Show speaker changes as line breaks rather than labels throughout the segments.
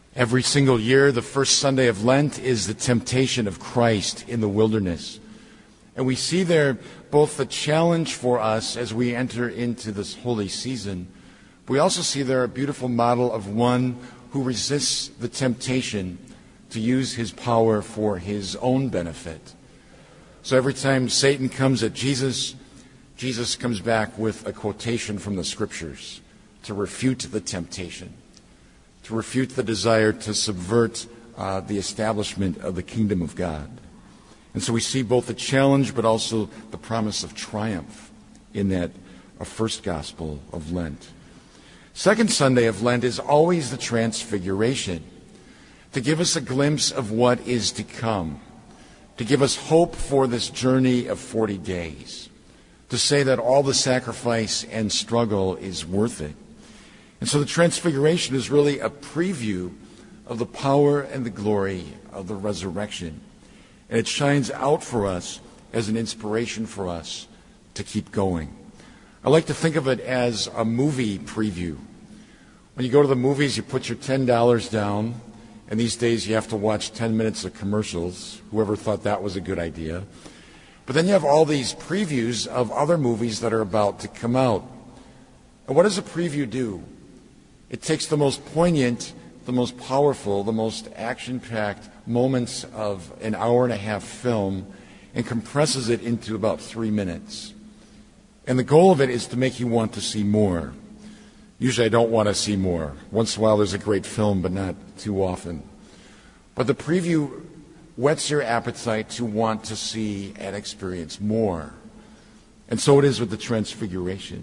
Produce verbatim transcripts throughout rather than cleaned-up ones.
Every single year, the first Sunday of Lent is the temptation of Christ in the wilderness. And we see there both the challenge for us as we enter into this holy season. But we also see there a beautiful model of one who resists the temptation to use his power for his own benefit. So every time Satan comes at Jesus, Jesus comes back with a quotation from the Scriptures to refute the temptation, to refute the desire to subvert uh, the establishment of the kingdom of God. And so we see both the challenge but also the promise of triumph in that uh, first gospel of Lent. Second Sunday of Lent is always the Transfiguration, to give us a glimpse of what is to come, to give us hope for this journey of forty days, to say that all the sacrifice and struggle is worth it. And so the Transfiguration is really a preview of the power and the glory of the resurrection. And it shines out for us as an inspiration for us to keep going. I like to think of it as a movie preview. When you go to the movies, you put your ten dollars down, and these days you have to watch ten minutes of commercials. Whoever thought that was a good idea. But then you have all these previews of other movies that are about to come out. And what does a preview do? It takes the most poignant, the most powerful, the most action-packed moments of an hour and a half film and compresses it into about three minutes. And the goal of it is to make you want to see more. Usually I don't want to see more. Once in a while there's a great film, but not too often. But the preview whets your appetite to want to see and experience more. And so it is with the Transfiguration.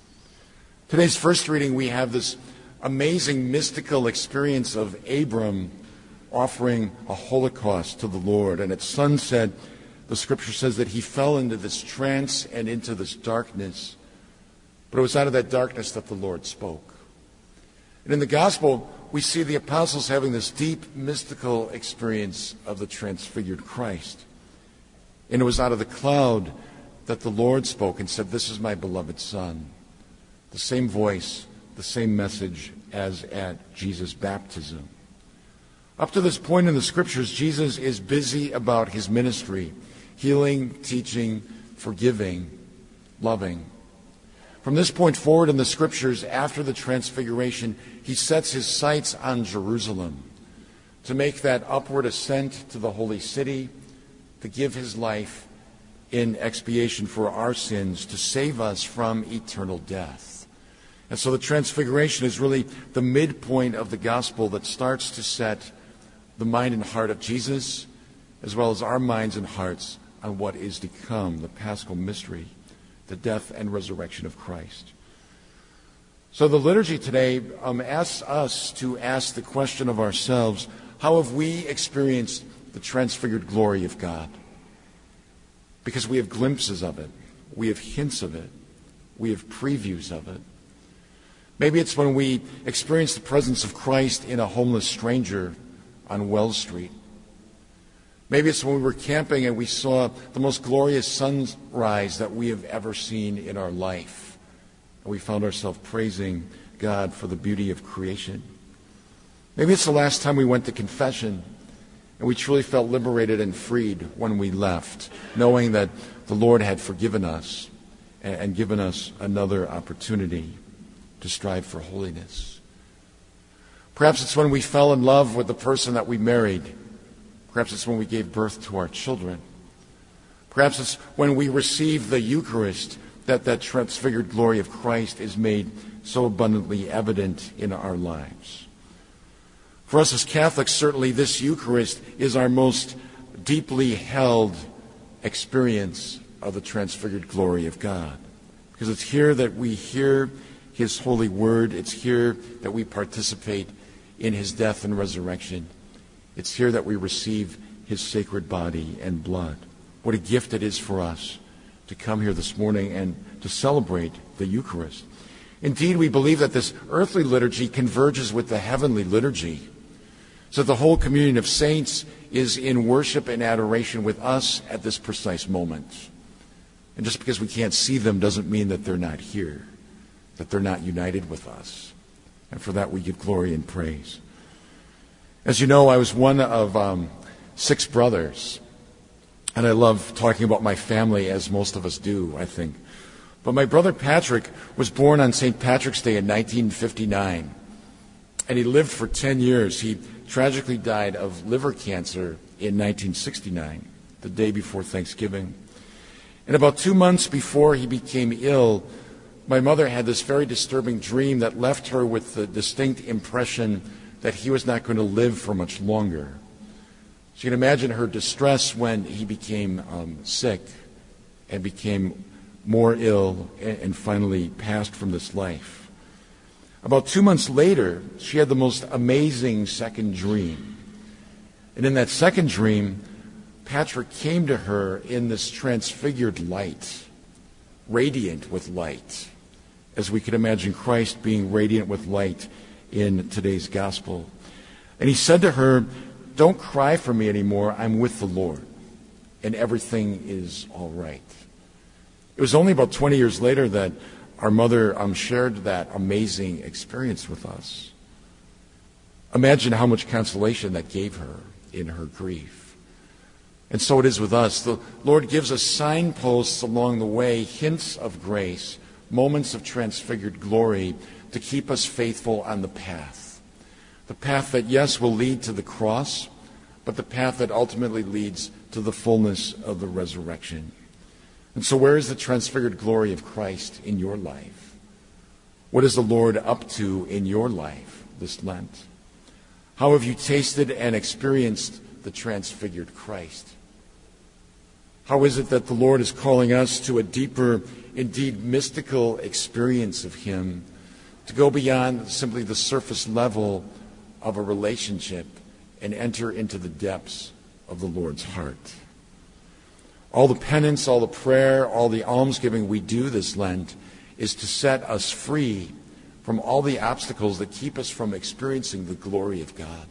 Today's first reading, we have this amazing mystical experience of Abram offering a holocaust to the Lord. And at sunset, the Scripture says that he fell into this trance and into this darkness. But it was out of that darkness that the Lord spoke. And in the Gospel, we see the apostles having this deep mystical experience of the transfigured Christ. And it was out of the cloud that the Lord spoke and said, "This is my beloved Son." The same voice, the same message as at Jesus' baptism. Up to this point in the Scriptures, Jesus is busy about his ministry, healing, teaching, forgiving, loving. From this point forward in the Scriptures, after the Transfiguration, he sets his sights on Jerusalem to make that upward ascent to the holy city, to give his life in expiation for our sins, to save us from eternal death. And so the Transfiguration is really the midpoint of the gospel that starts to set the mind and heart of Jesus, as well as our minds and hearts, on what is to come, the Paschal mystery, the death and resurrection of Christ. So the liturgy today um, asks us to ask the question of ourselves, how have we experienced the transfigured glory of God? Because we have glimpses of it. We have hints of it. We have previews of it. Maybe it's when we experience the presence of Christ in a homeless stranger on Wells Street. Maybe it's when we were camping and we saw the most glorious sunrise that we have ever seen in our life. And we found ourselves praising God for the beauty of creation. Maybe it's the last time we went to confession and we truly felt liberated and freed when we left, knowing that the Lord had forgiven us and given us another opportunity to strive for holiness. Perhaps it's when we fell in love with the person that we married. Perhaps it's when we gave birth to our children. Perhaps it's when we receive the Eucharist that that transfigured glory of Christ is made so abundantly evident in our lives. For us as Catholics, certainly this Eucharist is our most deeply held experience of the transfigured glory of God. Because it's here that we hear his holy word. It's here that we participate in his death and resurrection. It's here that we receive his sacred body and blood. What a gift it is for us to come here this morning and to celebrate the Eucharist. Indeed, we believe that this earthly liturgy converges with the heavenly liturgy. So the whole communion of saints is in worship and adoration with us at this precise moment. And just because we can't see them doesn't mean that they're not here, that they're not united with us. And for that we give glory and praise. As you know, I was one of um, six brothers, and I love talking about my family, as most of us do, I think. But my brother Patrick was born on Saint Patrick's Day in nineteen fifty-nine, and he lived for ten years. He tragically died of liver cancer in nineteen sixty-nine, the day before Thanksgiving. And about two months before he became ill, my mother had this very disturbing dream that left her with the distinct impression that he was not going to live for much longer. So you can imagine her distress when he became um, sick and became more ill and, and finally passed from this life. About two months later, she had the most amazing second dream. And in that second dream, Patrick came to her in this transfigured light, radiant with light, as we could imagine Christ being radiant with light in today's gospel. And he said to her, "Don't cry for me anymore. I'm with the Lord, and everything is all right." It was only about twenty years later that our mother um, shared that amazing experience with us. Imagine how much consolation that gave her in her grief. And so it is with us. The Lord gives us signposts along the way, hints of grace, moments of transfigured glory to keep us faithful on the path. The path that, yes, will lead to the cross, but the path that ultimately leads to the fullness of the resurrection. And so where is the transfigured glory of Christ in your life? What is the Lord up to in your life this Lent? How have you tasted and experienced the transfigured Christ? How is it that the Lord is calling us to a deeper, indeed mystical experience of Him, to go beyond simply the surface level of a relationship and enter into the depths of the Lord's heart? All the penance, all the prayer, all the almsgiving we do this Lent is to set us free from all the obstacles that keep us from experiencing the glory of God.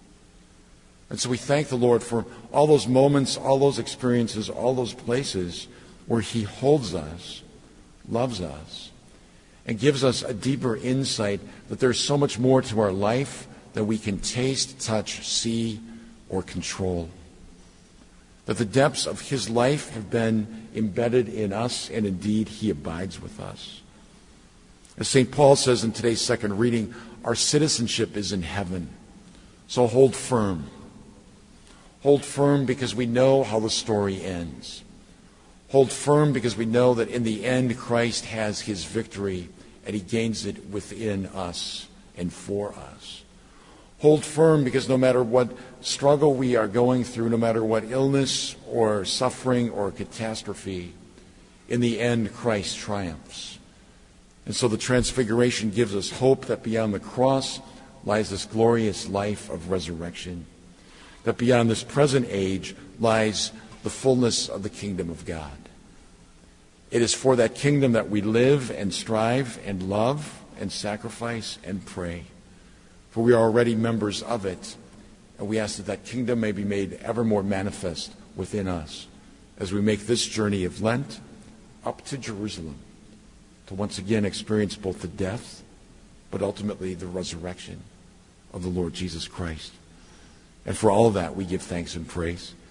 And so we thank the Lord for all those moments, all those experiences, all those places where He holds us, loves us, and gives us a deeper insight that there's so much more to our life than we can taste, touch, see, or control. That the depths of His life have been embedded in us, and indeed He abides with us. As Saint Paul says in today's second reading, our citizenship is in heaven. So hold firm. Hold firm because we know how the story ends. Hold firm because we know that in the end Christ has His victory and He gains it within us and for us. Hold firm because no matter what struggle we are going through, no matter what illness or suffering or catastrophe, in the end Christ triumphs. And so the Transfiguration gives us hope that beyond the cross lies this glorious life of resurrection, that beyond this present age lies the fullness of the kingdom of God. It is for that kingdom that we live and strive and love and sacrifice and pray. For we are already members of it, and we ask that that kingdom may be made ever more manifest within us as we make this journey of Lent up to Jerusalem to once again experience both the death, but ultimately the resurrection of the Lord Jesus Christ. And for all of that, we give thanks and praise.